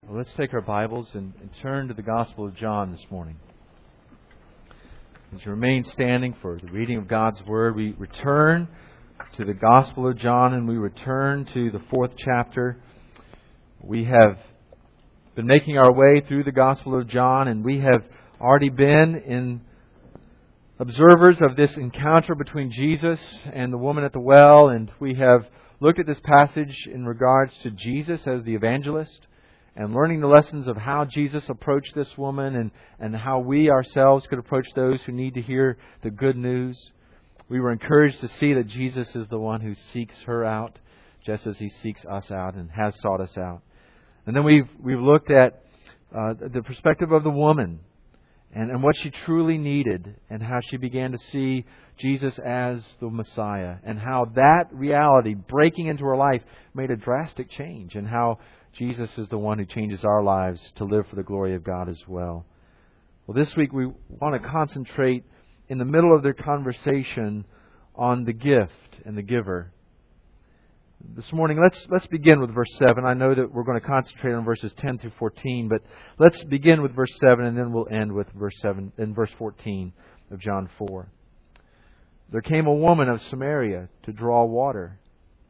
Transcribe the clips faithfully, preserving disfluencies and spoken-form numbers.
Well, let's take our Bibles and, and turn to the Gospel of John this morning. As you remain standing for the reading of God's Word, we return to the Gospel of John and we return to the fourth chapter. We have been making our way through the Gospel of John, and we have already been in observers of this encounter between Jesus and the woman at the well, and we have looked at this passage in regards to Jesus as the evangelist, and learning the lessons of how Jesus approached this woman and, and how we ourselves could approach those who need to hear the good news. We were encouraged to see that Jesus is the one who seeks her out, just as He seeks us out and has sought us out. And then we've we've looked at uh, the perspective of the woman and, and what she truly needed, and how she began to see Jesus as the Messiah, and how that reality breaking into her life made a drastic change, and how Jesus is the one who changes our lives to live for the glory of God as well. Well, this week we want to concentrate in the middle of their conversation on the gift and the giver. This morning, let's let's begin with verse seven. I know that we're going to concentrate on verses ten through fourteen, but let's begin with verse seven, and then we'll end with verse seven and verse fourteen of John four. There came a woman of Samaria to draw water.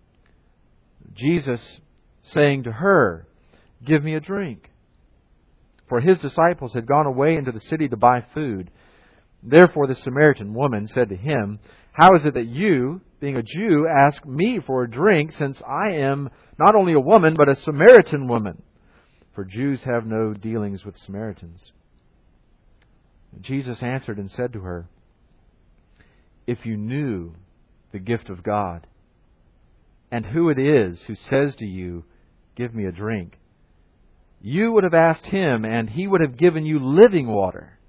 Jesus saying to her, "Give me a drink." For His disciples had gone away into the city to buy food. Therefore the Samaritan woman said to Him, "How is it that you, being a Jew, ask me for a drink, since I am not only a woman, but a Samaritan woman?" For Jews have no dealings with Samaritans. And Jesus answered and said to her, "If you knew the gift of God, and who it is who says to you, 'Give me a drink,' you would have asked Him, and He would have given you living water."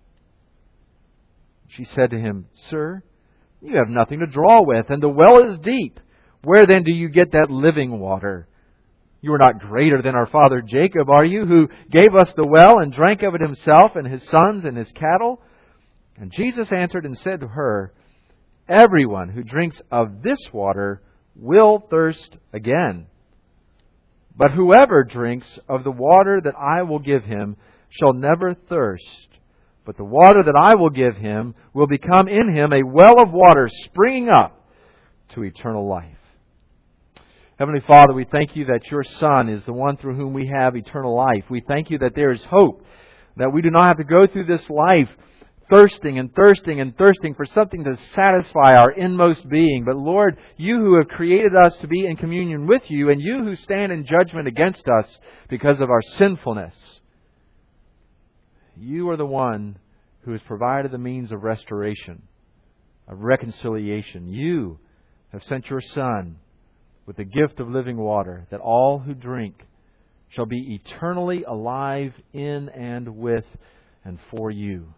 She said to Him, "Sir, you have nothing to draw with, and the well is deep. Where then do you get that living water? You are not greater than our father Jacob, are you, who gave us the well and drank of it himself and his sons and his cattle?" And Jesus answered and said to her, "Everyone who drinks of this water will thirst again. But whoever drinks of the water that I will give him shall never thirst. But the water that I will give him will become in him a well of water springing up to eternal life." Heavenly Father, we thank You that Your Son is the one through whom we have eternal life. We thank You that there is hope, that we do not have to go through this life thirsting and thirsting and thirsting for something to satisfy our inmost being. But Lord, You who have created us to be in communion with You, and You who stand in judgment against us because of our sinfulness, You are the one who has provided the means of restoration, of reconciliation. You have sent Your Son with the gift of living water, that all who drink shall be eternally alive in and with and for You.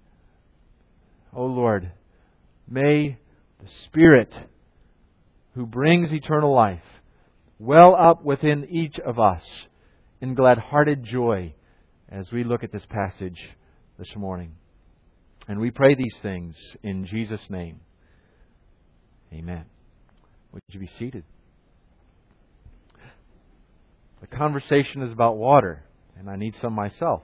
O Lord, may the Spirit who brings eternal life well up within each of us in glad-hearted joy as we look at this passage this morning. And we pray these things in Jesus' name. Amen. Would you be seated? The conversation is about water, and I need some myself.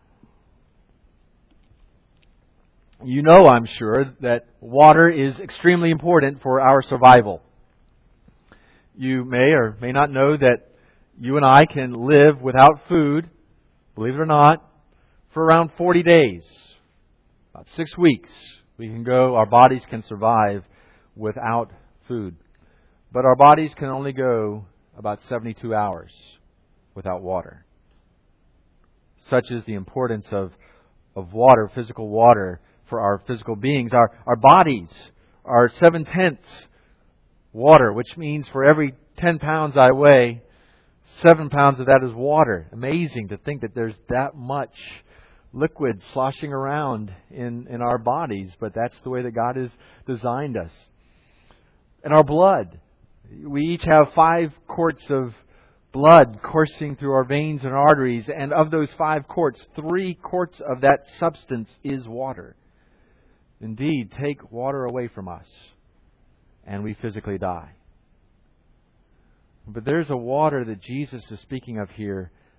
You know, I'm sure, that water is extremely important for our survival. You may or may not know that you and I can live without food, believe it or not, for around forty days. About six weeks we can go, our bodies can survive without food. But our bodies can only go about seventy-two hours without water. Such is the importance of, of water, physical water, for our physical beings. Our, our bodies are seven-tenths water, which means for every ten pounds I weigh, seven pounds of that is water. Amazing to think that there's that much liquid sloshing around in, in our bodies, but that's the way that God has designed us. And our blood. We each have five quarts of blood coursing through our veins and arteries, and of those five quarts, three quarts of that substance is water. Indeed, take water away from us, and we physically die. But there's a water that Jesus is speaking of here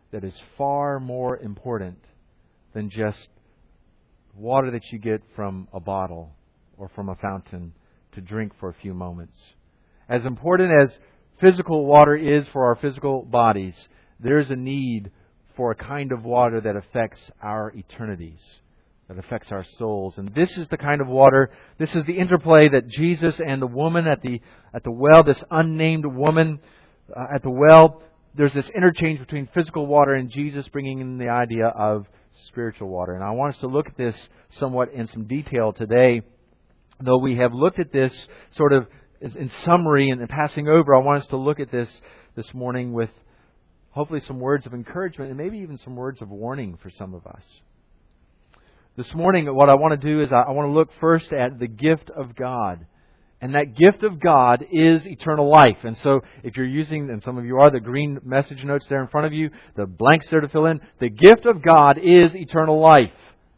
that is far more important than just water that you get from a bottle or from a fountain to drink for a few moments. As important as physical water is for our physical bodies, there's a need for a kind of water that affects our eternities, that affects our souls. And this is the kind of water, this is the interplay that Jesus and the woman at the at the well, this unnamed woman uh, at the well, there's this interchange between physical water and Jesus bringing in the idea of spiritual water. And I want us to look at this somewhat in some detail today. Though we have looked at this sort of in summary and passing over, I want us to look at this this morning with hopefully some words of encouragement and maybe even some words of warning for some of us. This morning, what I want to do is I want to look first at the gift of God. And that gift of God is eternal life. And so if you're using, and some of you are, the green message notes there in front of you, the blanks there to fill in, the gift of God is eternal life.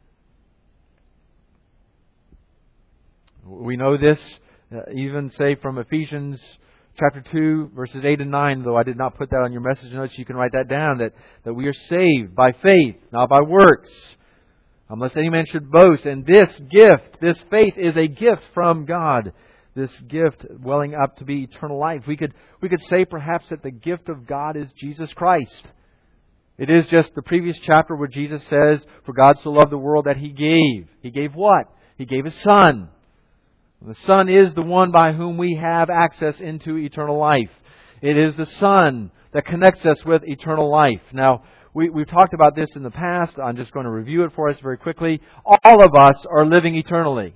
We know this, uh, even say from Ephesians chapter two, verses eight and nine, though I did not put that on your message notes, you can write that down, that, that we are saved by faith, not by works, unless any man should boast. And this gift, this faith is a gift from God. This gift welling up to be eternal life. We could, we could say perhaps that the gift of God is Jesus Christ. It is just the previous chapter where Jesus says, for God so loved the world that He gave. He gave what? He gave His Son. The Son is the one by whom we have access into eternal life. It is the Son that connects us with eternal life. Now, we, we've talked about this in the past. I'm just going to review it for us very quickly. All of us are living eternally.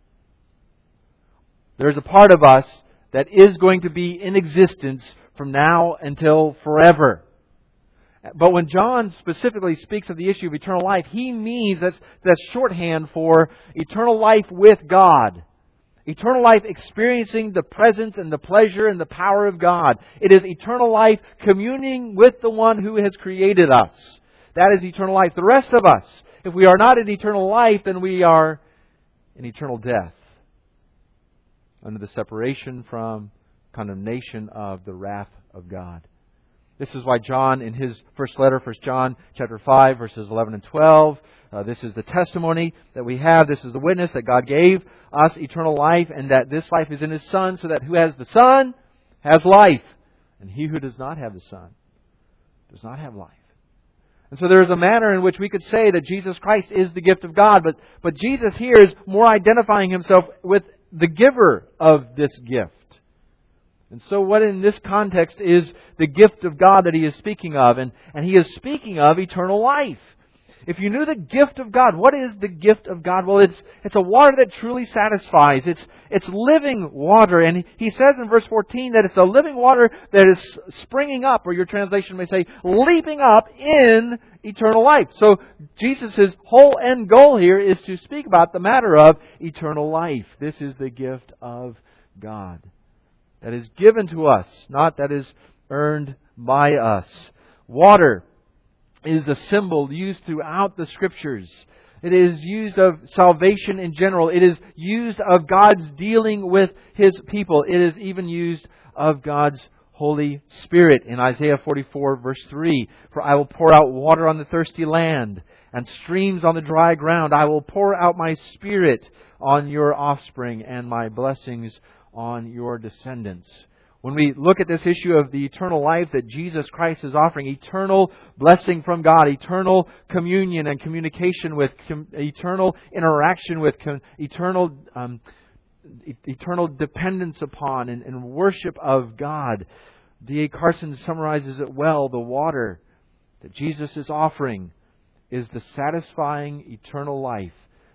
There's a part of us that is going to be in existence from now until forever. But when John specifically speaks of the issue of eternal life, he means that's, that's shorthand for eternal life with God. Eternal life experiencing the presence and the pleasure and the power of God. It is eternal life communing with the one who has created us. That is eternal life. The rest of us, if we are not in eternal life, then we are in eternal death, under the separation from condemnation of the wrath of God. This is why John, in his first letter, First John chapter five, verses eleven and twelve, uh, this is the testimony that we have. This is the witness that God gave us eternal life, and that this life is in His Son, so that who has the Son has life, and he who does not have the Son does not have life. And so there is a manner in which we could say that Jesus Christ is the gift of God, but but Jesus here is more identifying Himself with the giver of this gift. And so what in this context is the gift of God that He is speaking of? And, and He is speaking of eternal life. If you knew the gift of God, what is the gift of God? Well, it's it's a water that truly satisfies. It's it's living water. And He says in verse fourteen that it's a living water that is springing up, or your translation may say, leaping up in eternal life. So Jesus' whole end goal here is to speak about the matter of eternal life. This is the gift of God that is given to us, not that is earned by us. Water is the symbol used throughout the Scriptures. It is used of salvation in general. It is used of God's dealing with His people. It is even used of God's Holy Spirit in Isaiah forty-four verse three. For I will pour out water on the thirsty land and streams on the dry ground. I will pour out my Spirit on your offspring and my blessings on your descendants. When we look at this issue of the eternal life that Jesus Christ is offering, eternal blessing from God, eternal communion and communication with, com- eternal interaction with, com- eternal um, e- eternal dependence upon and, and worship of God, D A Carson summarizes it well. The water that Jesus is offering is the satisfying eternal life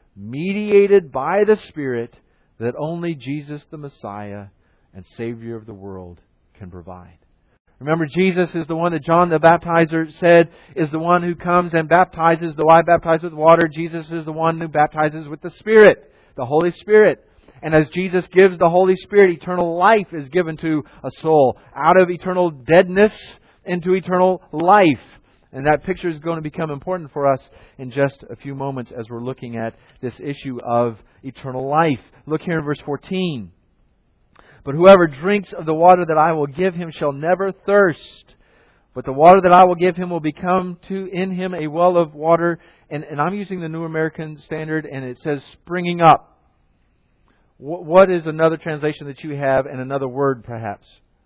mediated by the Spirit that only Jesus the Messiah and Savior of the world can provide. Remember, Jesus is the one that John the Baptizer said is the one who comes and baptizes. Though I baptize with water, Jesus is the one who baptizes with the Spirit, the Holy Spirit. And as Jesus gives the Holy Spirit, eternal life is given to a soul. Out of eternal deadness into eternal life. And that picture is going to become important for us in just a few moments as we're looking at this issue of eternal life. Look here in verse fourteen. But whoever drinks of the water that I will give him shall never thirst. But the water that I will give him will become to in him a well of water. And, and I'm using the New American Standard, and it says springing up. W- what is another translation that you have, and another word perhaps?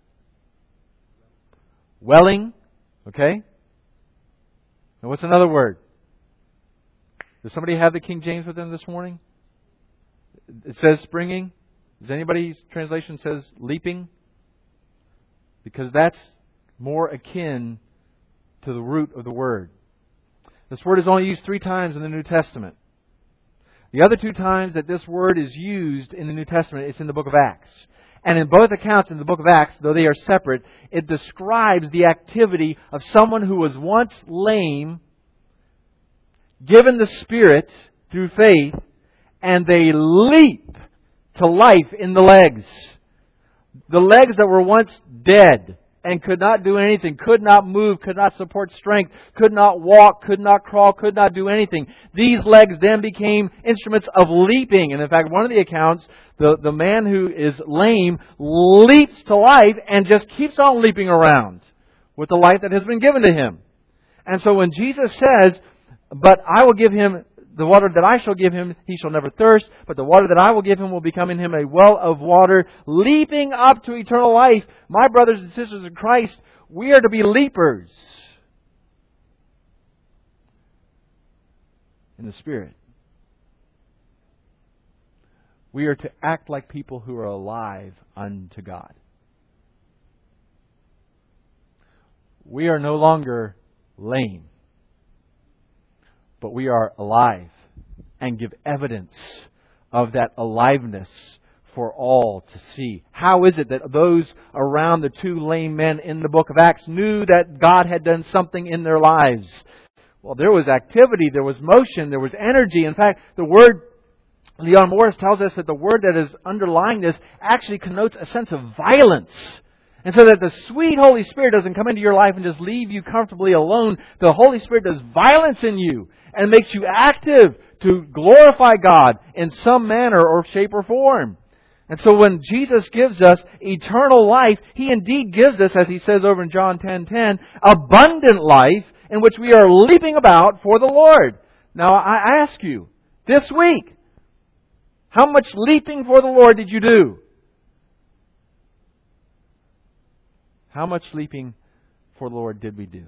Welling. Okay. And what's another word? Does somebody have the King James with them this morning? It says springing. Does anybody's translation says leaping? Because that's more akin to the root of the word. This word is only used three times in the New Testament. The other two times that this word is used in the New Testament, it's in the book of Acts. And in both accounts in the book of Acts, though they are separate, it describes the activity of someone who was once lame, given the Spirit through faith, and they leap to life in the legs. The legs that were once dead and could not do anything, could not move, could not support strength, could not walk, could not crawl, could not do anything. These legs then became instruments of leaping. And in fact, one of the accounts, the, the man who is lame leaps to life and just keeps on leaping around with the life that has been given to him. And so when Jesus says, but I will give him the water that I shall give him, he shall never thirst. But the water that I will give him will become in him a well of water, leaping up to eternal life. My brothers and sisters in Christ, we are to be leapers in the Spirit. We are to act like people who are alive unto God. We are no longer lame, but we are alive and give evidence of that aliveness for all to see. How is it that those around the two lame men in the book of Acts knew that God had done something in their lives? Well, there was activity, there was motion, there was energy. In fact, the word, Leon Morris tells us that the word that is underlying this actually connotes a sense of violence. And so that the sweet Holy Spirit doesn't come into your life and just leave you comfortably alone. The Holy Spirit does violence in you and makes you active to glorify God in some manner or shape or form. And so when Jesus gives us eternal life, He indeed gives us, as He says over in John ten ten, abundant life in which we are leaping about for the Lord. Now I ask you, this week, how much leaping for the Lord did you do? How much leaping for the Lord did we do?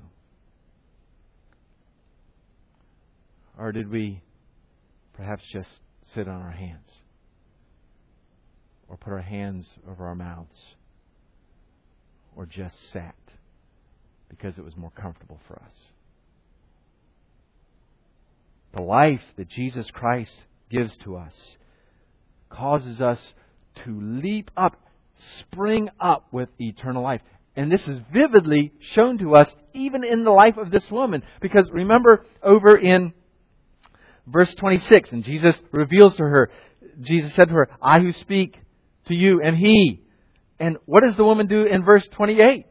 Or did we perhaps just sit on our hands? Or put our hands over our mouths? Or just sat because it was more comfortable for us? The life that Jesus Christ gives to us causes us to leap up, spring up with eternal life. And this is vividly shown to us even in the life of this woman. Because remember over in verse twenty-six, and Jesus reveals to her, Jesus said to her, I who speak to you am He. And what does the woman do in verse twenty-eight?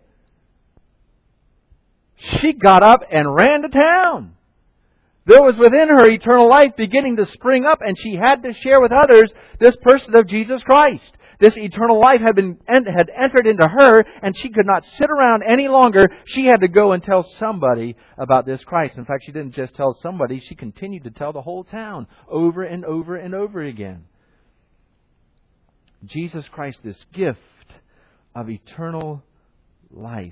She got up and ran to town. There was within her eternal life beginning to spring up, and she had to share with others this person of Jesus Christ. This eternal life had been had entered into her, and she could not sit around any longer. She had to go and tell somebody about this Christ. In fact, she didn't just tell somebody, she continued to tell the whole town over and over and over again. Jesus Christ, this gift of eternal life.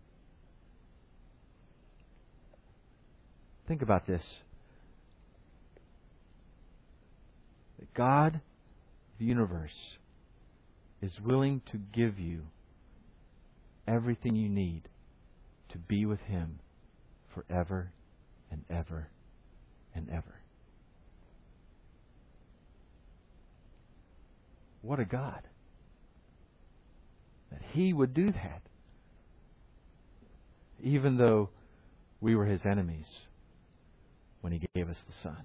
Think about this. That God, the universe, is willing to give you everything you need to be with Him forever and ever and ever. What a God. That He would do that. Even though we were His enemies when He gave us the Son.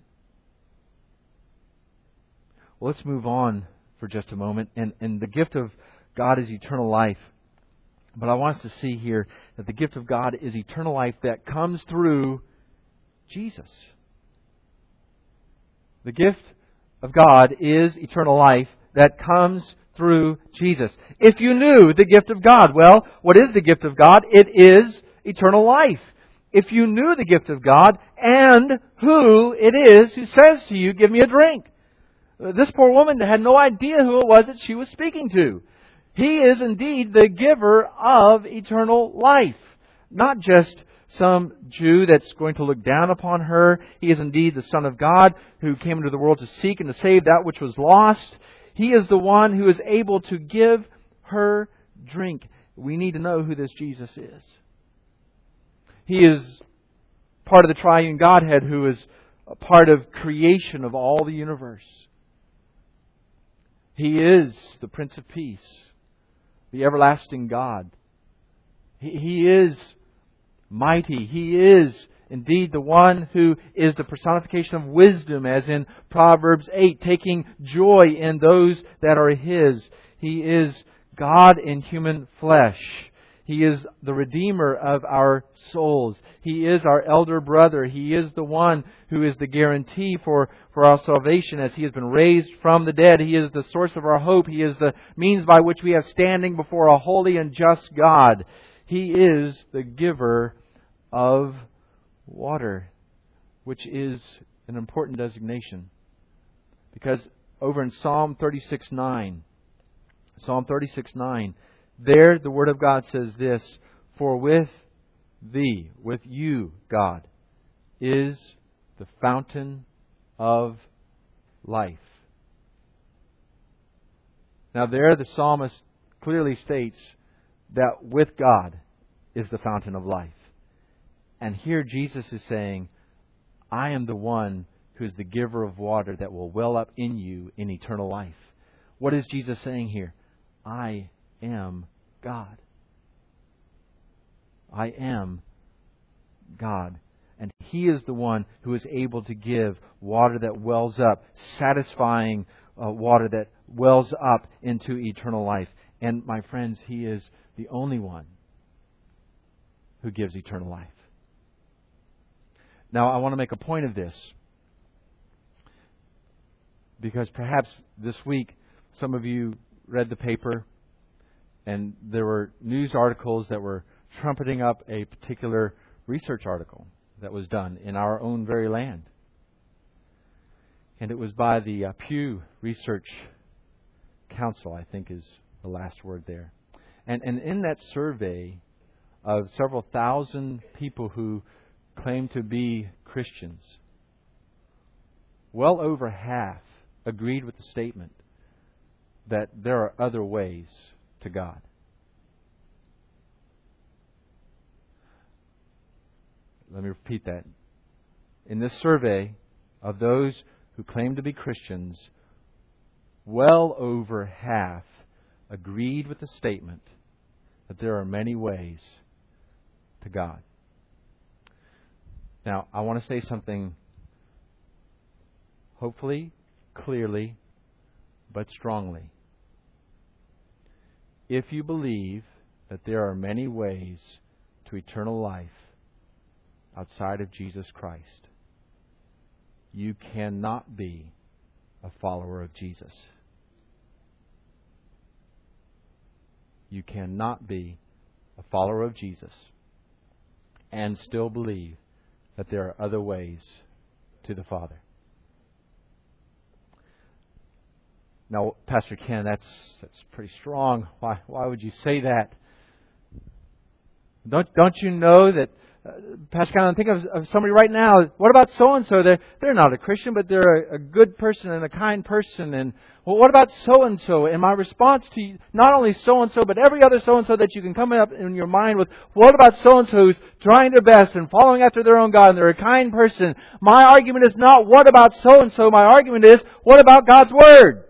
Well, let's move on for just a moment. And, and the gift of God is eternal life. But I want us to see here that the gift of God is eternal life that comes through Jesus. The gift of God is eternal life that comes through Jesus. If you knew the gift of God, well, what is the gift of God? It is eternal life. If you knew the gift of God and who it is who says to you, give me a drink. This poor woman had no idea who it was that she was speaking to. He is indeed the giver of eternal life. Not just some Jew that's going to look down upon her. He is indeed the Son of God who came into the world to seek and to save that which was lost. He is the one who is able to give her drink. We need to know who this Jesus is. He is part of the triune Godhead who is a part of creation of all the universe. He is the Prince of Peace, the everlasting God. He, he is mighty. He is indeed the one who is the personification of wisdom, as in Proverbs eight, taking joy in those that are His. He is God in human flesh. He is the Redeemer of our souls. He is our elder brother. He is the one who is the guarantee for, for our salvation as He has been raised from the dead. He is the source of our hope. He is the means by which we have standing before a holy and just God. He is the giver of water, which is an important designation. Because over in Psalm thirty-six nine, Psalm thirty-six nine, there the Word of God says this, for with Thee, with you, God, is the fountain of life. Now there the psalmist clearly states that with God is the fountain of life. And here Jesus is saying, I am the one who is the giver of water that will well up in you in eternal life. What is Jesus saying here? I am God. I am God. And He is the one who is able to give water that wells up, satisfying uh, water that wells up into eternal life. And my friends, He is the only one who gives eternal life. Now, I want to make a point of this, because perhaps this week some of you read the paper and there were news articles that were trumpeting up a particular research article that was done in our own very land. And it was by the uh, Pew Research Council, I think is the last word there. And, and in that survey of several thousand people who claim to be Christians, well over half agreed with the statement that there are other ways to God. Let me repeat that. In this survey of those who claim to be Christians, well over half agreed with the statement that there are many ways to God. Now, I want to say something hopefully, clearly, but strongly. If you believe that there are many ways to eternal life outside of Jesus Christ, you cannot be a follower of Jesus. You cannot be a follower of Jesus and still believe that there are other ways to the Father. Now, Pastor Ken, that's that's pretty strong. Why why would you say that? Don't don't you know that, uh, Pastor Ken, I'm thinking of, of somebody right now. What about so and so? They're they're not a Christian, but they're a, a good person and a kind person. And well, what about so and so? And my response to you, not only so and so, but every other so and so that you can come up in your mind with, what about so and so who's trying their best and following after their own God and they're a kind person? My argument is not what about so and so. My argument is, what about God's Word?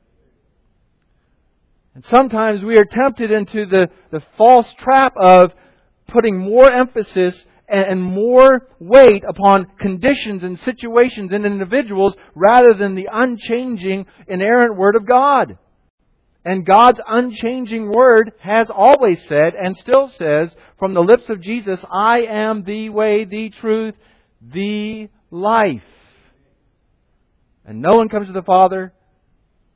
And sometimes we are tempted into the, the false trap of putting more emphasis and, and more weight upon conditions and situations and individuals rather than the unchanging, inerrant Word of God. And God's unchanging Word has always said and still says from the lips of Jesus, I am the way, the truth, the life. And no one comes to the Father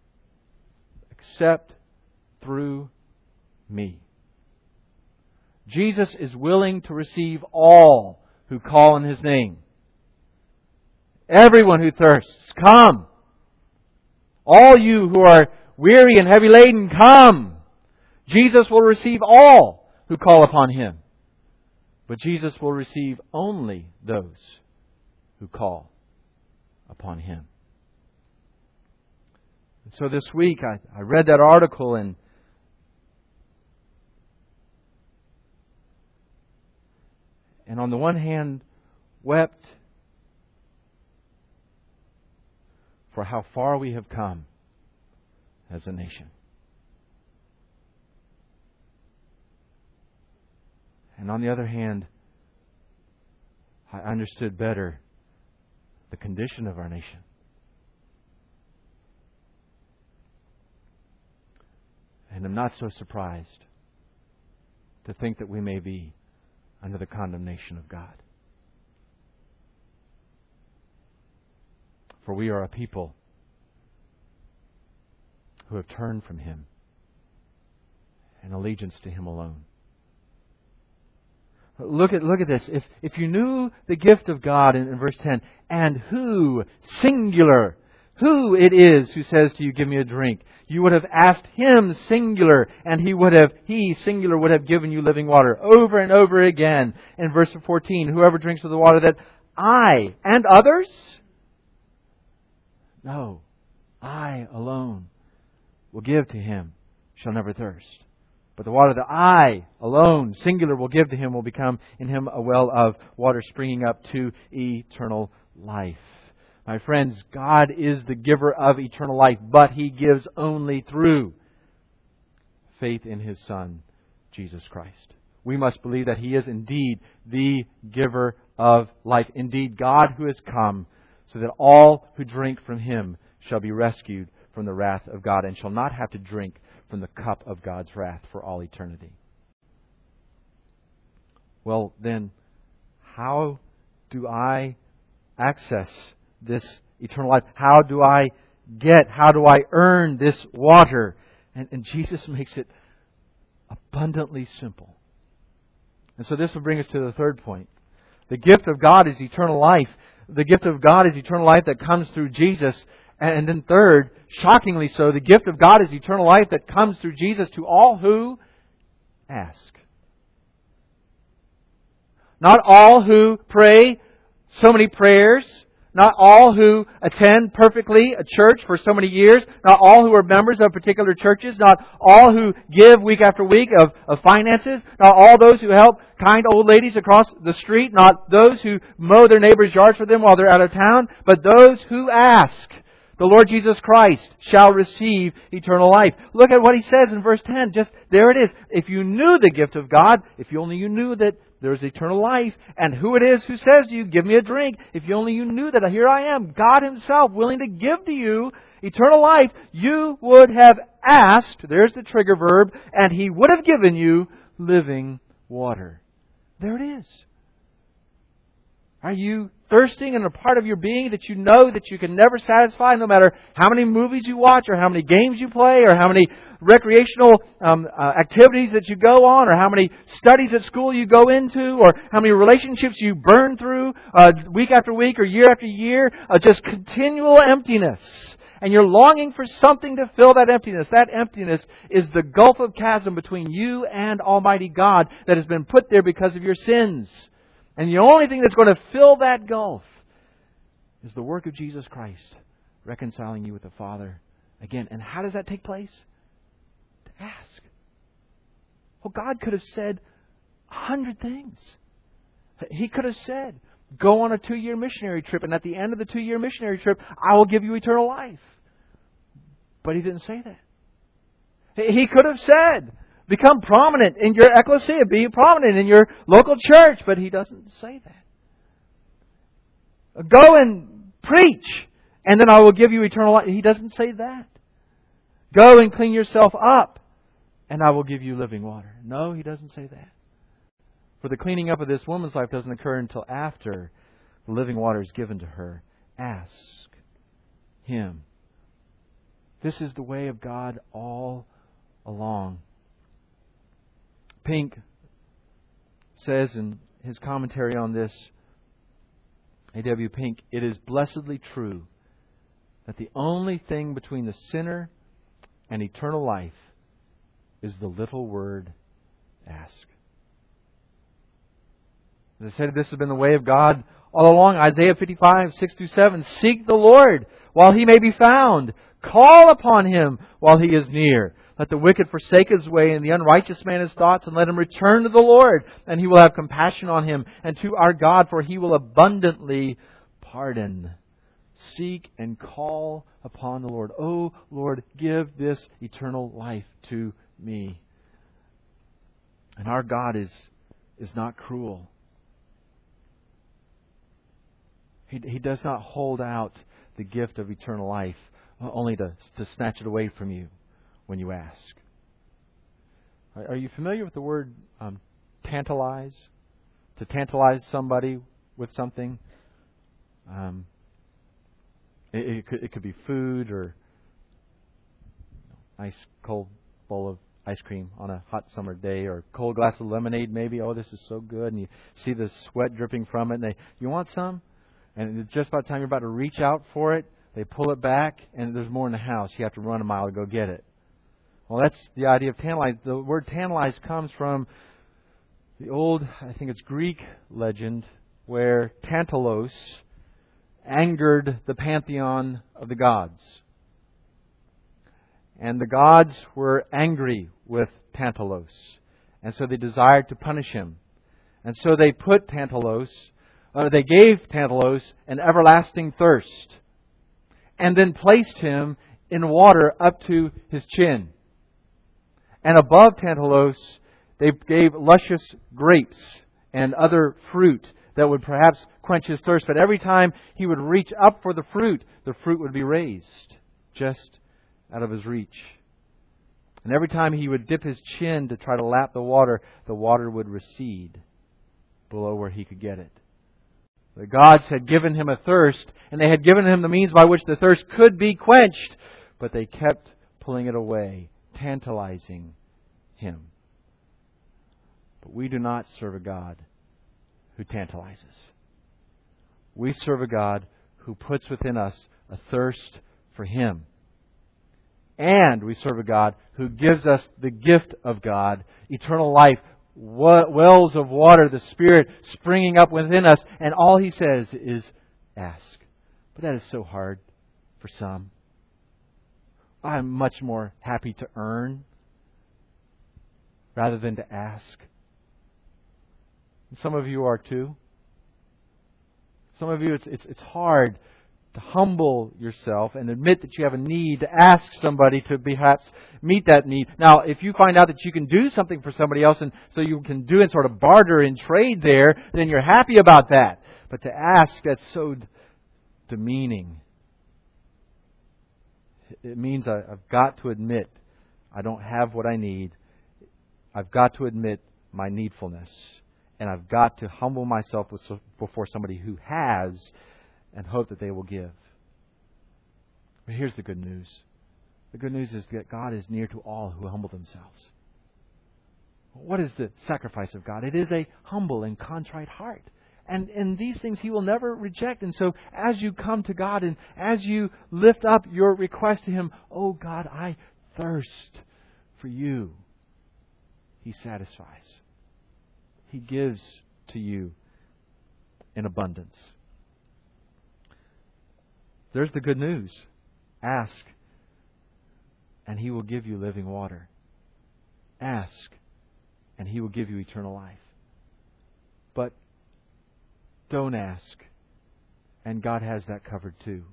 except through me. Jesus is willing to receive all who call on His name. Everyone who thirsts, come. All you who are weary and heavy laden, come. Jesus will receive all who call upon Him. But Jesus will receive only those who call upon Him. And so this week I, I read that article and and on the one hand wept for how far we have come as a nation. And on the other hand, I understood better the condition of our nation. And I'm not so surprised to think that we may be under the condemnation of God. For we are a people who have turned from Him and allegiance to Him alone. Look at look at this. If if you knew the gift of God in, in verse ten, and who, singular, who it is who says to you, give me a drink, you would have asked Him, singular, and He would have, He, singular, would have given you living water over and over again. In verse fourteen, whoever drinks of the water that I and others, no, I alone will give to him shall never thirst. But the water that I alone, singular, will give to him will become in him a well of water springing up to eternal life. My friends, God is the giver of eternal life, but He gives only through faith in His Son, Jesus Christ. We must believe that He is indeed the giver of life. Indeed, God who has come so that all who drink from Him shall be rescued from the wrath of God and shall not have to drink from the cup of God's wrath for all eternity. Well, then, how do I access this eternal life? How do I get, how do I earn this water? And, and Jesus makes it abundantly simple. And so this will bring us to the third point. The gift of God is eternal life. The gift of God is eternal life that comes through Jesus. And then third, shockingly so, the gift of God is eternal life that comes through Jesus to all who ask. Not all who pray so many prayers. Not all who attend perfectly a church for so many years. Not all who are members of particular churches. Not all who give week after week of, of finances. Not all those who help kind old ladies across the street. Not those who mow their neighbor's yards for them while they're out of town. But those who ask. The Lord Jesus Christ shall receive eternal life. Look at what He says in verse ten. Just there it is. If you knew the gift of God, if you only you knew that there's eternal life, and who it is who says to you, give me a drink, if you only you knew that here I am, God Himself willing to give to you eternal life, you would have asked, there's the trigger verb, and He would have given you living water. There it is. Are you thirsting in a part of your being that you know that you can never satisfy, no matter how many movies you watch or how many games you play or how many recreational um, uh, activities that you go on or how many studies at school you go into or how many relationships you burn through uh, week after week or year after year? Uh, just continual emptiness. And you're longing for something to fill that emptiness. That emptiness is the gulf of chasm between you and Almighty God that has been put there because of your sins. And the only thing that's going to fill that gulf is the work of Jesus Christ, reconciling you with the Father again. And how does that take place? To ask. Well, God could have said a hundred things. He could have said, go on a two-year missionary trip, and at the end of the two-year missionary trip, I will give you eternal life. But He didn't say that. He could have said, become prominent in your ecclesia. Be prominent in your local church. But He doesn't say that. Go and preach, and then I will give you eternal life. He doesn't say that. Go and clean yourself up, and I will give you living water. No, He doesn't say that. For the cleaning up of this woman's life doesn't occur until after the living water is given to her. Ask Him. This is the way of God all along. Pink says in his commentary on this, A W Pink, it is blessedly true that the only thing between the sinner and eternal life is the little word, ask. As I said, this has been the way of God all along. Isaiah fifty-five, six through seven. Seek the Lord while He may be found. Call upon Him while He is near. Let the wicked forsake his way and the unrighteous man his thoughts, and let him return to the Lord, and He will have compassion on him, and to our God, for He will abundantly pardon. Seek and call upon the Lord. Oh, Lord, give this eternal life to me. And our God is, is not cruel. He, he does not hold out the gift of eternal life only to, to snatch it away from you when you ask. Are you familiar with the word um, tantalize? To tantalize somebody with something. Um, it, it, could, it could be food or nice cold bowl of ice cream on a hot summer day, or a cold glass of lemonade maybe. Oh, this is so good. And you see the sweat dripping from it. And they, you want some? And just about the time you're about to reach out for it, they pull it back and there's more in the house. You have to run a mile to go get it. Well, that's the idea of tantalize. The word tantalize comes from the old, I think it's Greek legend, where Tantalos angered the pantheon of the gods. And the gods were angry with Tantalos. And so they desired to punish him. And so they put Tantalos, uh, they gave Tantalos an everlasting thirst. And then placed him in water up to his chin. And above Tantalos, they gave luscious grapes and other fruit that would perhaps quench his thirst. But every time he would reach up for the fruit, the fruit would be raised just out of his reach. And every time he would dip his chin to try to lap the water, the water would recede below where he could get it. The gods had given him a thirst, and they had given him the means by which the thirst could be quenched, but they kept pulling it away, tantalizing him. But we do not serve a God who tantalizes. We serve a God who puts within us a thirst for Him. And we serve a God who gives us the gift of God, eternal life, wells of water, the Spirit springing up within us. And all He says is, ask. But that is so hard for some. I'm much more happy to earn rather than to ask. And some of you are too. Some of you, it's, it's, it's hard to humble yourself and admit that you have a need, to ask somebody to perhaps meet that need. Now, if you find out that you can do something for somebody else, and so you can do and sort of barter and trade there, then you're happy about that. But to ask, that's so demeaning. It means I've got to admit I don't have what I need. I've got to admit my needfulness. And I've got to humble myself before somebody who has, and hope that they will give. But here's the good news. The good news is that God is near to all who humble themselves. What is the sacrifice of God? It is a humble and contrite heart. And, and these things He will never reject. And so as you come to God and as you lift up your request to Him, oh God, I thirst for You, He satisfies. He gives to you in abundance. There's the good news. Ask, and He will give you living water. Ask, and He will give you eternal life. But don't ask, and God has that covered too.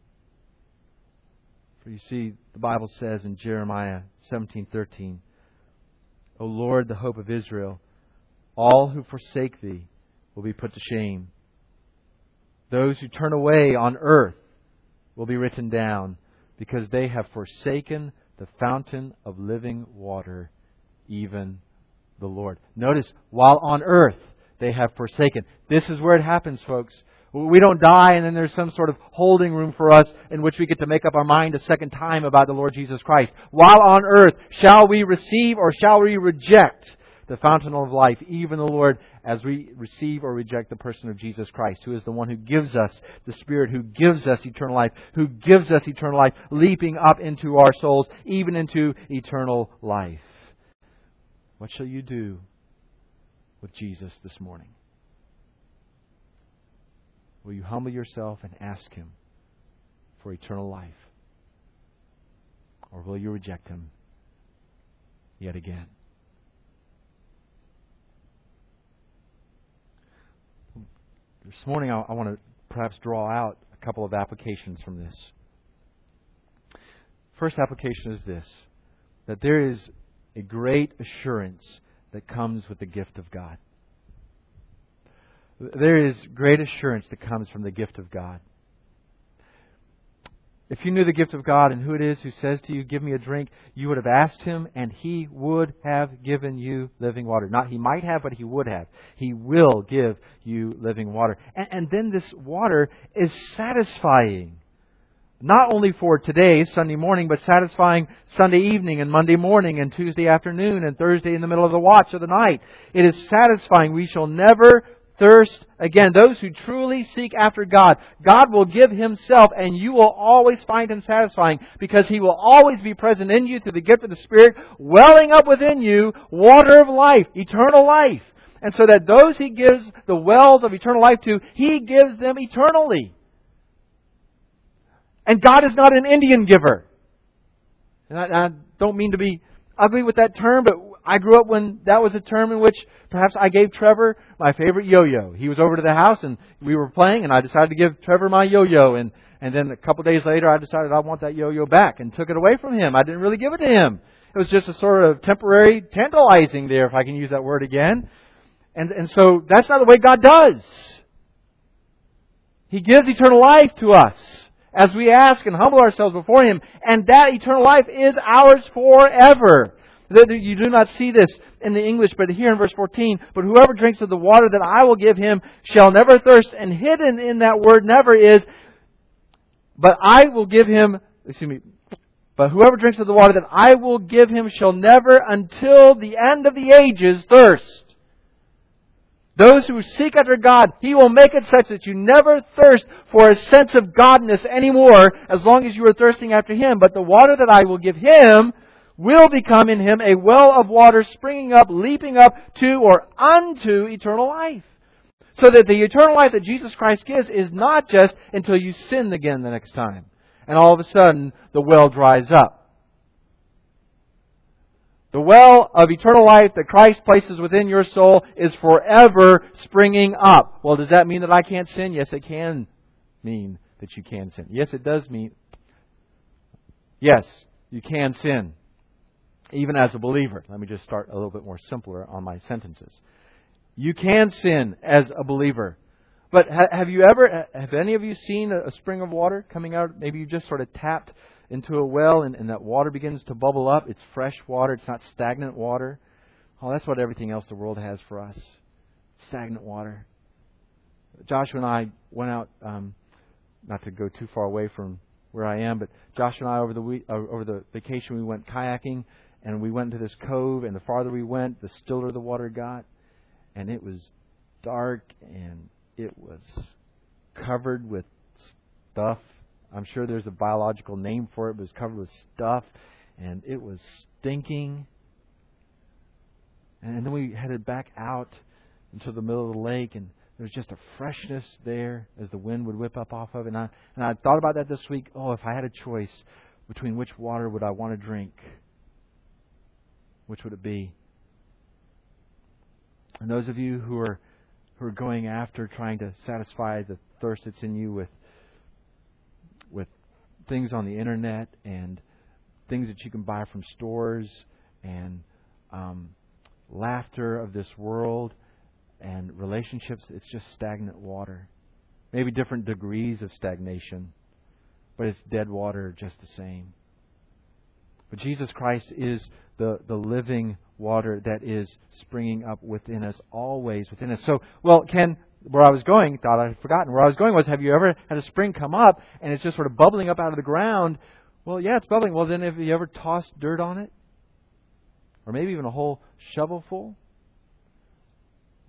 For you see, the Bible says in Jeremiah seventeen thirteen, O Lord, the hope of Israel, all who forsake Thee will be put to shame. Those who turn away on earth will be written down, because they have forsaken the fountain of living water, even the Lord. Notice, while on earth they have forsaken. This is where it happens, folks. We don't die and then there's some sort of holding room for us in which we get to make up our mind a second time about the Lord Jesus Christ. While on earth, shall we receive or shall we reject the fountain of life, even the Lord, as we receive or reject the person of Jesus Christ, who is the one who gives us the Spirit, who gives us eternal life, who gives us eternal life, leaping up into our souls, even into eternal life. What shall you do with Jesus this morning? Will you humble yourself and ask Him for eternal life? Or will you reject Him yet again? This morning I, I want to perhaps draw out a couple of applications from this. First application is this, that there is a great assurance that comes with the gift of God. There is great assurance that comes from the gift of God. If you knew the gift of God and who it is who says to you, give me a drink, you would have asked Him and He would have given you living water. Not He might have, but He would have. He will give you living water. And, and then this water is satisfying. Not only for today, Sunday morning, but satisfying Sunday evening and Monday morning and Tuesday afternoon and Thursday in the middle of the watch of the night. It is satisfying. We shall never thirst again. Those who truly seek after God, God will give Himself and you will always find Him satisfying because He will always be present in you through the gift of the Spirit, welling up within you water of life, eternal life. And so that those He gives the wells of eternal life to, He gives them eternally. And God is not an Indian giver. And I, I don't mean to be ugly with that term, but I grew up when that was a term in which perhaps I gave Trevor my favorite yo-yo. He was over to the house and we were playing and I decided to give Trevor my yo-yo. And, and then a couple of days later I decided I want that yo-yo back and took it away from him. I didn't really give it to him. It was just a sort of temporary tantalizing there, if I can use that word again. And, and so that's not the way God does. He gives eternal life to us as we ask and humble ourselves before Him. And that eternal life is ours forever. You do not see this in the English, but here in verse fourteen, but whoever drinks of the water that I will give him shall never thirst. And hidden in that word never is, but I will give him, excuse me, but whoever drinks of the water that I will give him shall never until the end of the ages thirst. Those who seek after God, He will make it such that you never thirst for a sense of godness anymore as long as you are thirsting after Him. But the water that I will give him will become in him a well of water springing up, leaping up to or unto eternal life. So that the eternal life that Jesus Christ gives is not just until you sin again the next time. And all of a sudden, the well dries up. The well of eternal life that Christ places within your soul is forever springing up. Well, does that mean that I can't sin? Yes, it can mean that you can sin. Yes, it does mean. Yes, you can sin. Even as a believer. Let me just start a little bit more simpler on my sentences. You can sin as a believer. But have you ever, have any of you seen a spring of water coming out? Maybe you just sort of tapped into a well and, and that water begins to bubble up. It's fresh water. It's not stagnant water. Oh, that's what everything else the world has for us. Stagnant water. Joshua and I went out, um, not to go too far away from where I am, but Joshua and I over the week, uh, over the vacation we went kayaking and we went to this cove, and the farther we went, the stiller the water got. And it was dark and it was covered with stuff. I'm sure there's a biological name for it, but it was covered with stuff. And it was stinking. And then we headed back out into the middle of the lake, and there was just a freshness there as the wind would whip up off of it. And I, and I thought about that this week. Oh, if I had a choice between which water would I want to drink, which would it be? And those of you who are who are going after trying to satisfy the thirst that's in you with with things on the internet and things that you can buy from stores and um, laughter of this world and relationships, it's just stagnant water. Maybe different degrees of stagnation, but it's dead water just the same. But Jesus Christ is the, the living water that is springing up within us, always within us. So, well, Ken, where I was going, thought I had forgotten. Where I was going was, have you ever had a spring come up and it's just sort of bubbling up out of the ground? Well, yeah, it's bubbling. Well, then have you ever tossed dirt on it? Or maybe even a whole shovelful?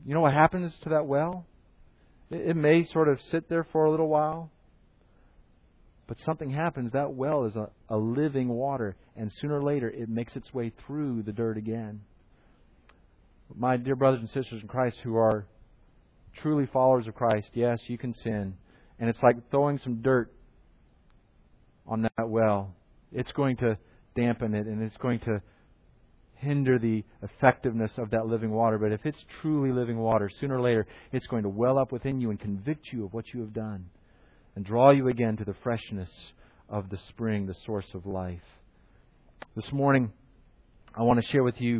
you know what happens to that well? It, it may sort of sit there for a little while, but something happens. That well is a, a living water, and sooner or later it makes its way through the dirt again. My dear brothers and sisters in Christ who are truly followers of Christ, yes, you can sin. And it's like throwing some dirt on that well. It's going to dampen it, and it's going to hinder the effectiveness of that living water. But if it's truly living water, sooner or later it's going to well up within you and convict you of what you have done and draw you again to the freshness of the spring, the source of life. This morning, I want to share with you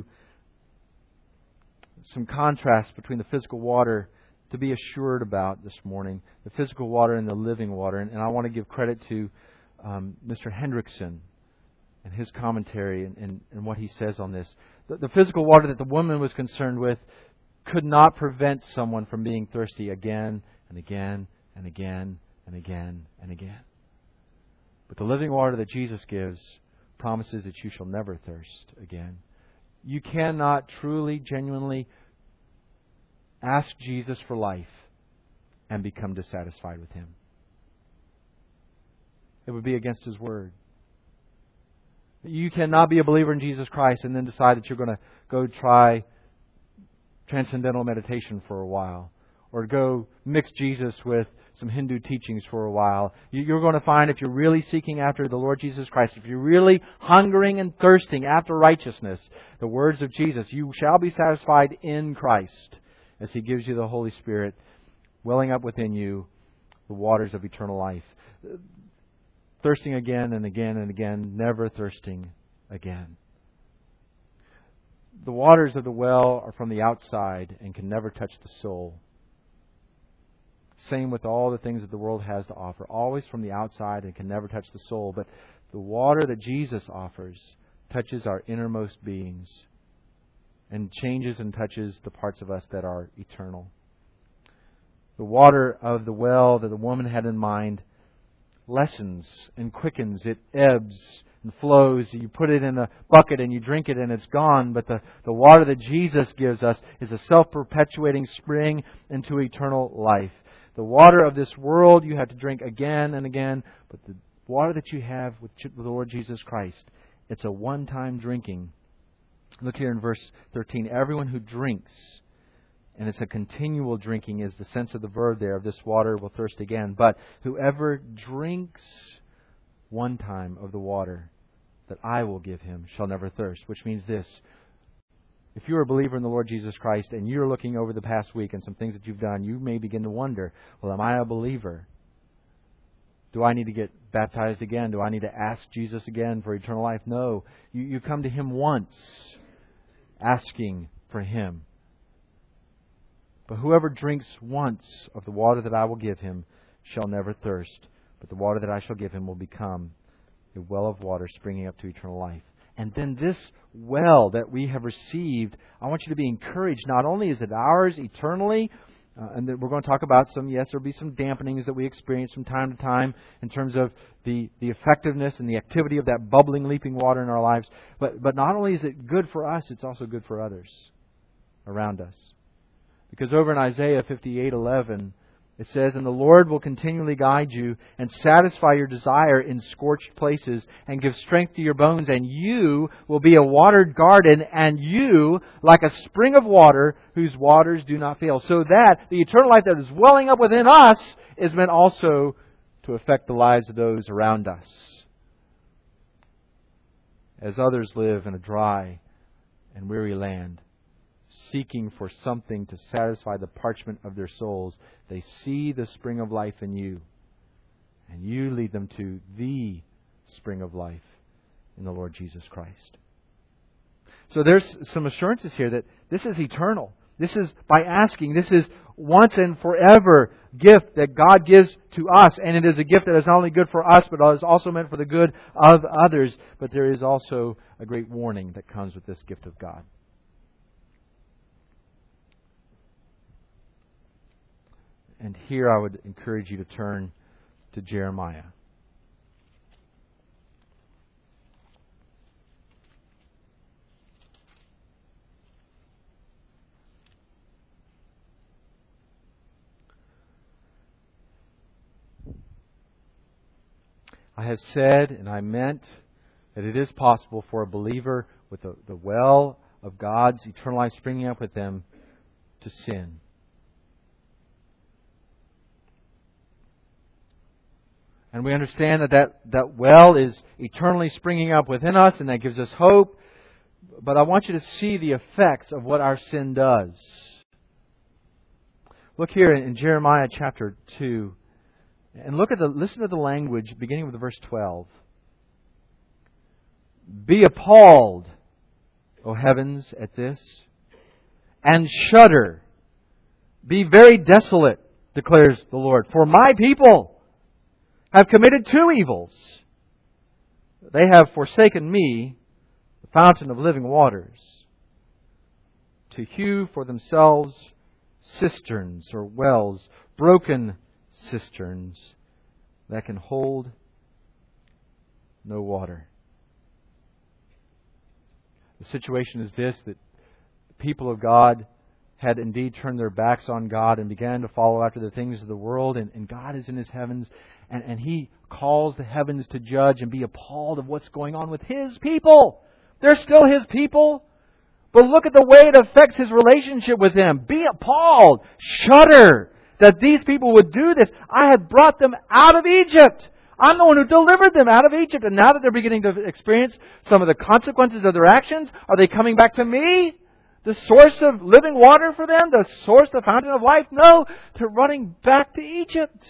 some contrast between the physical water to be assured about this morning, the physical water and the living water. And, and I want to give credit to um, Mister Hendrickson and his commentary and, and, and what he says on this. The, the physical water that the woman was concerned with could not prevent someone from being thirsty again and again and again and again and again. But the living water that Jesus gives promises that you shall never thirst again. You cannot truly, genuinely ask Jesus for life and become dissatisfied with Him. It would be against His Word. You cannot be a believer in Jesus Christ and then decide that you're going to go try transcendental meditation for a while, or go mix Jesus with some Hindu teachings for a while. You're going to find, if you're really seeking after the Lord Jesus Christ, if you're really hungering and thirsting after righteousness, the words of Jesus, you shall be satisfied in Christ as He gives you the Holy Spirit welling up within you the waters of eternal life. Thirsting again and again and again, never thirsting again. The waters of the well are from the outside and can never touch the soul. Same with all the things that the world has to offer. Always from the outside and can never touch the soul. But the water that Jesus offers touches our innermost beings and changes and touches the parts of us that are eternal. The water of the well that the woman had in mind lessens and quickens. It ebbs and flows. You put it in a bucket and you drink it and it's gone. But the, the water that Jesus gives us is a self-perpetuating spring into eternal life. The water of this world you have to drink again and again. But the water that you have with the Lord Jesus Christ, it's a one-time drinking. Look here in verse thirteen. Everyone who drinks, and it's a continual drinking is the sense of the verb there, of this water will thirst again. But whoever drinks one time of the water that I will give him shall never thirst. Which means this. If you're a believer in the Lord Jesus Christ and you're looking over the past week and some things that you've done, you may begin to wonder, well, am I a believer? Do I need to get baptized again? Do I need to ask Jesus again for eternal life? No. You, you come to Him once, asking for Him. But whoever drinks once of the water that I will give him shall never thirst. But the water that I shall give him will become a well of water springing up to eternal life. And then this well that we have received, I want you to be encouraged. Not only is it ours eternally, uh, and we're going to talk about some, yes, there will be some dampenings that we experience from time to time in terms of the, the effectiveness and the activity of that bubbling, leaping water in our lives. But, but not only is it good for us, it's also good for others around us. Because over in Isaiah fifty-eight eleven, it says, "And the Lord will continually guide you and satisfy your desire in scorched places and give strength to your bones, and you will be a watered garden, and you like a spring of water whose waters do not fail." So that the eternal life that is welling up within us is meant also to affect the lives of those around us. As others live in a dry and weary land, seeking for something to satisfy the parchment of their souls, they see the spring of life in you. And you lead them to the spring of life in the Lord Jesus Christ. So there's some assurances here that this is eternal. This is by asking. This is once and forever gift that God gives to us. And it is a gift that is not only good for us, but is also meant for the good of others. But there is also a great warning that comes with this gift of God. And here I would encourage you to turn to Jeremiah. I have said and I meant that it is possible for a believer with the, the well of God's eternal life springing up with them to sin. And we understand that, that that well is eternally springing up within us, and that gives us hope. But I want you to see the effects of what our sin does. Look here in Jeremiah chapter two, and look at the listen to the language beginning with verse twelve. Be appalled, O heavens, at this, and shudder. Be very desolate, declares the Lord. For my people have committed two evils. They have forsaken me, the fountain of living waters, to hew for themselves cisterns or wells, broken cisterns that can hold no water. The situation is this, that the people of God had indeed turned their backs on God and began to follow after the things of the world, and, and God is in His heavens, and, and He calls the heavens to judge and be appalled of what's going on with His people. They're still His people, but look at the way it affects His relationship with them. Be appalled, shudder that these people would do this. I had brought them out of Egypt. I'm the one who delivered them out of Egypt, and now that they're beginning to experience some of the consequences of their actions, are they coming back to me? The source of living water for them? The source, the fountain of life? No, they're running back to Egypt.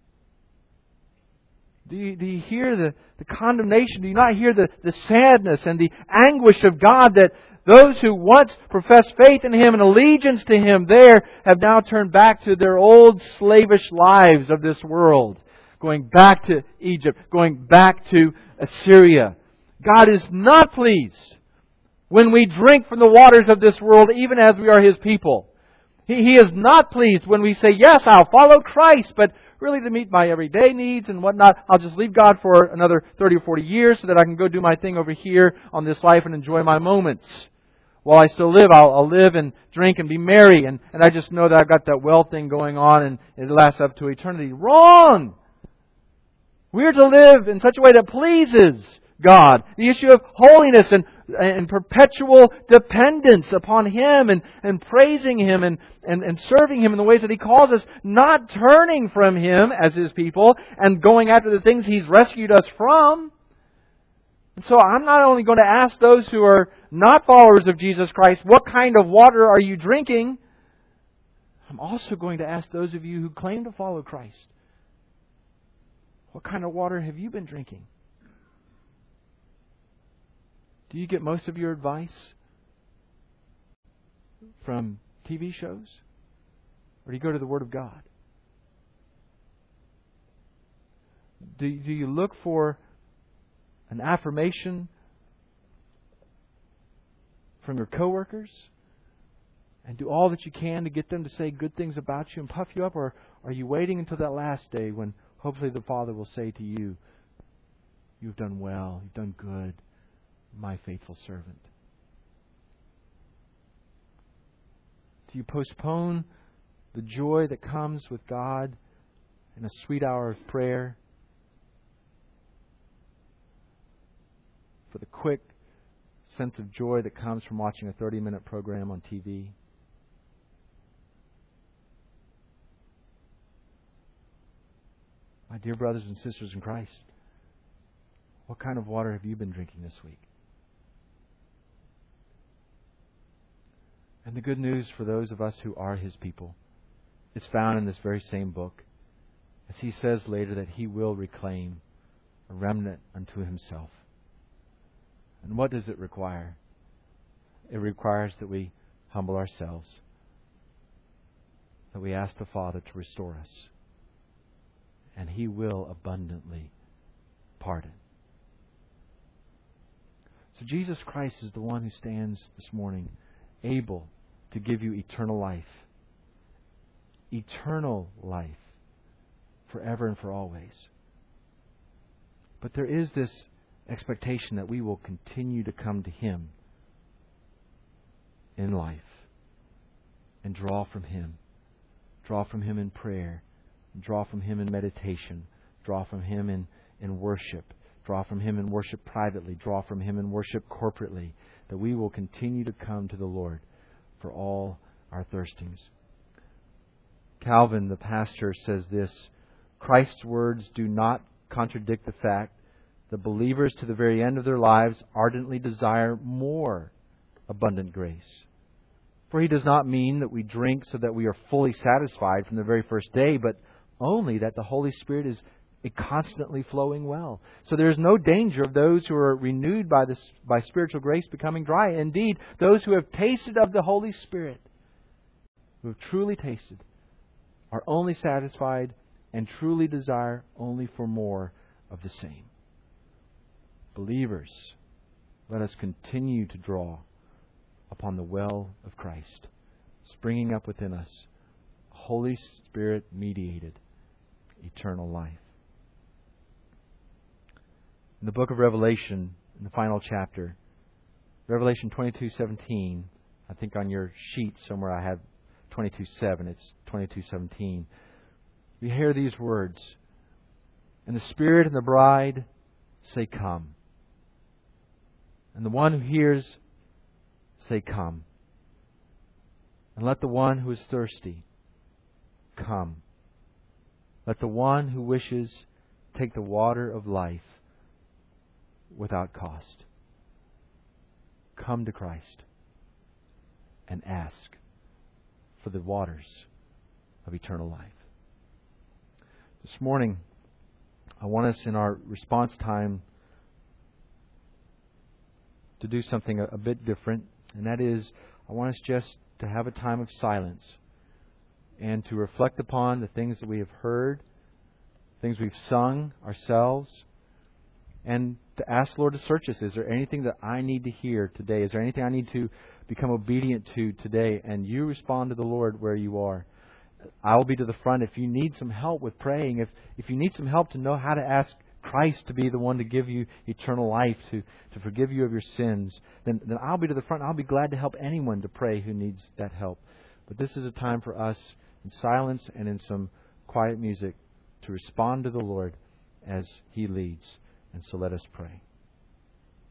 Do you, do you hear the, the condemnation? Do you not hear the, the sadness and the anguish of God that those who once professed faith in Him and allegiance to Him there have now turned back to their old slavish lives of this world? Going back to Egypt, going back to Assyria. God is not pleased when we drink from the waters of this world, even as we are His people. He, he is not pleased when we say, yes, I'll follow Christ, but really to meet my everyday needs and whatnot, I'll just leave God for another thirty or forty years so that I can go do my thing over here on this life and enjoy my moments. While I still live, I'll, I'll live and drink and be merry, and, and I just know that I've got that well thing going on and it lasts up to eternity. Wrong! We're to live in such a way that pleases God. The issue of holiness and, and perpetual dependence upon Him and, and praising Him and, and, and serving Him in the ways that He calls us, not turning from Him as His people and going after the things He's rescued us from. And so I'm not only going to ask those who are not followers of Jesus Christ, what kind of water are you drinking? I'm also going to ask those of you who claim to follow Christ, what kind of water have you been drinking? Do you get most of your advice from T V shows? Or do you go to the Word of God? Do, do you look for an affirmation from your coworkers and do all that you can to get them to say good things about you and puff you up? Or are you waiting until that last day when hopefully the Father will say to you, you've done well, you've done good, my faithful servant? Do you postpone the joy that comes with God in a sweet hour of prayer for the quick sense of joy that comes from watching a thirty-minute program on T V? My dear brothers and sisters in Christ, what kind of water have you been drinking this week? And the good news for those of us who are His people is found in this very same book, as He says later that He will reclaim a remnant unto Himself. And what does it require? It requires that we humble ourselves, that we ask the Father to restore us, and He will abundantly pardon. So Jesus Christ is the one who stands this morning able to give you eternal life. Eternal life. Forever and for always. But there is this expectation that we will continue to come to Him in life and draw from Him. Draw from Him in prayer. Draw from Him in meditation. Draw from Him in, in worship. Draw from Him in worship privately. Draw from Him in worship corporately. That we will continue to come to the Lord for all our thirstings. Calvin, the pastor, says this: Christ's words do not contradict the fact that believers to the very end of their lives ardently desire more abundant grace. For He does not mean that we drink so that we are fully satisfied from the very first day, but only that the Holy Spirit is constantly flowing well. So there is no danger of those who are renewed by this by spiritual grace becoming dry. Indeed, those who have tasted of the Holy Spirit, who have truly tasted, are only satisfied and truly desire only for more of the same. Believers, let us continue to draw upon the well of Christ, springing up within us Holy Spirit mediated eternal life. In the book of Revelation, in the final chapter, Revelation twenty-two seventeen, I think on your sheet somewhere I have twenty-two seven, it's twenty-two seventeen. We hear these words: "And the Spirit and the bride say, Come. And the one who hears say, Come. And let the one who is thirsty come. Let the one who wishes take the water of life without cost." Come to Christ and ask for the waters of eternal life. This morning, I want us in our response time to do something a, a bit different, and that is, I want us just to have a time of silence and to reflect upon the things that we have heard, things we've sung ourselves, and to ask the Lord to search us. Is there anything that I need to hear today? Is there anything I need to become obedient to today? And you respond to the Lord where you are. I will be to the front if you need some help with praying. If if you need some help to know how to ask Christ to be the one to give you eternal life, to, to forgive you of your sins, then, then I'll be to the front. I'll be glad to help anyone to pray who needs that help. But this is a time for us in silence and in some quiet music to respond to the Lord as He leads. And so let us pray.